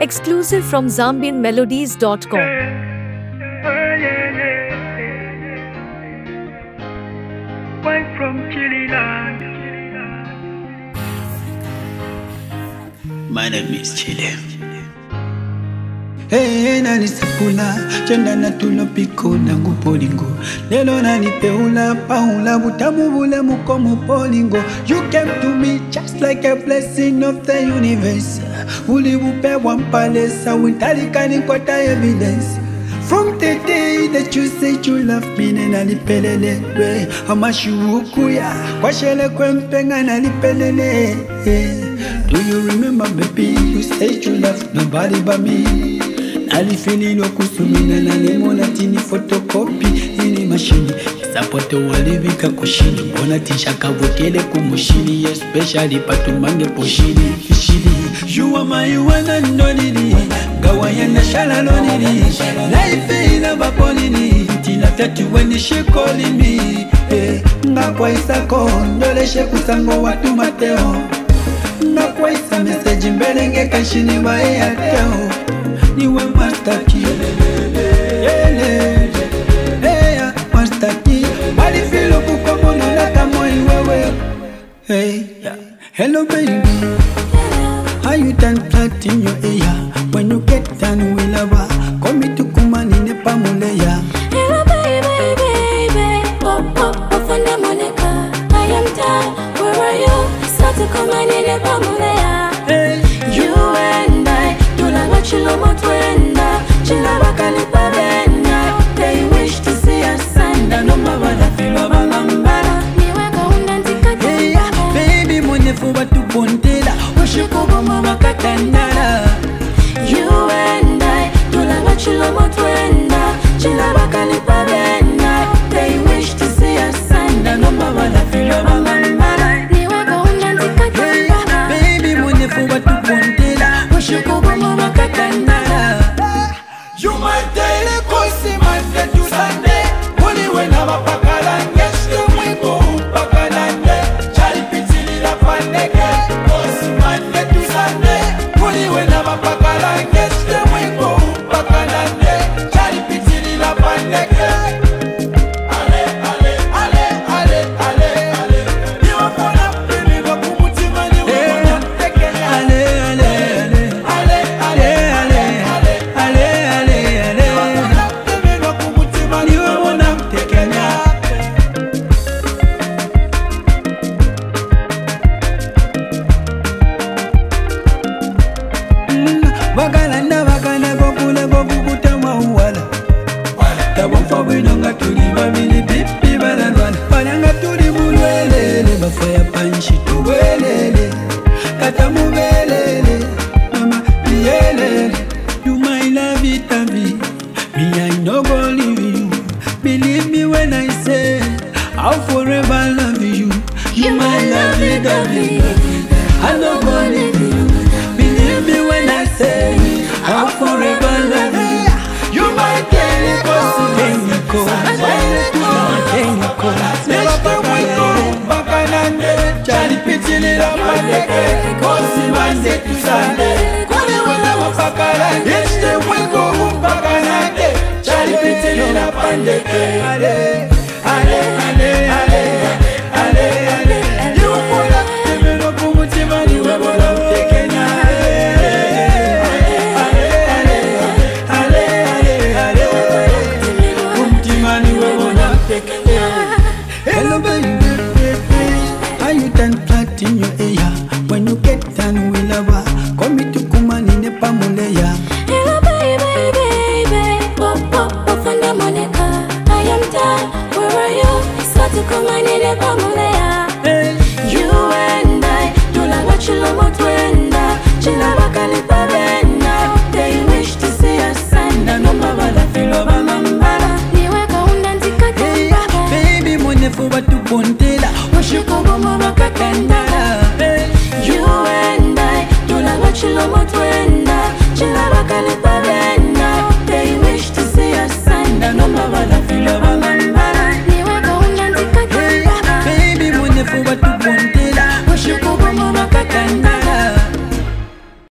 Exclusive from ZambianMelodies.com. Why from Chililand? My name is Chile. Hey, nani sapula, chenda na tulo piko nangu polingo. Lelo nani peula, paula, butamu bule mukomu polingo. You came to me just like a blessing of the universe. Uli bupe wampalesa, wintalikani kwata evidence. From the day that you said you love me, nalipelele. Amashukuya, kwa shele kwempenga nalipelele. Do you remember, baby? You said you loved nobody but me. Alifililo kusumina na lemona tini photocopy ini machine sapote walivika kushini mbona tisha kavotele kumushini especially patumange poshini fishili you are my one and only gawaya na shala lonili life ina bapolini tina tatu when she calling me ngakwa isako ndoleshe kusango watu mateo ngakwa isa message mbelenge kashini wa Airtel niwe master key, master key. Bali feel up como no la tamo iwewe. Hey, hello baby. How you done flat in your ear? When you get done with lava, come to kumani ne pamuleya. Hello baby, baby. Pop, pop, pop on the Monica. I am done. Where are you? Start to come on in the pamuleya. Hey, you and I. Chilo matwenda, chila bakali pabena. They wish to see us anda no mabada filo bangambara. Niweka undantika hey, baby mwenefu watu pontela, ushikubo mama katandara. You and I, tulanga chilo matwenda, chila bakali pabena. They wish to see us anda no mabada filo bangambara. Niweka undantika hey, baby mwenefu watu pontela, ushikubo mama katandara. You might daily kosi Monday to Sunday. Only when I'm a pakalange, still we go pakalange. Charlie pitili la pandeke. Kosi Monday to Sunday. Only when I'm a pakalange, still we go pakalange. Charlie pitili la pandeke. Ale, ale, ale, ale, ale, ale. You are gonna bring me back to Mutima, you are gonna take it. Ale, ale, ale. Ale, ale, ale, ale, ale. Bagalanda bagana gokule gokukuta mawala tabomfa bwinonga tuli babili pipi balalwana balanga tuli bulwelele bafaya panshi tuwelele kata mubelele mama biyelele you my love it me I no go leave you believe me when I say I'll forever love you you my love it I no go leave you believe me when I say I'll forever love you. You might get it, Teniko, never win bakanande. Charlie pitili la pandeke, kosi Monday to Sunday. Kule wala wapakala, yes they will go bakanande. Charlie pitili la pandeke, ale, ale, ale, ale, ale, ale. You pull up, you know kumutima ni webola tekenya. hello baby, how you done flat in your ear? When you get done with lava, come me to kumani ne pamuleya. Hello baby, baby. Pop, pop, pop on the Monica. I am done. Where are you? Start to come on in the pamuleya.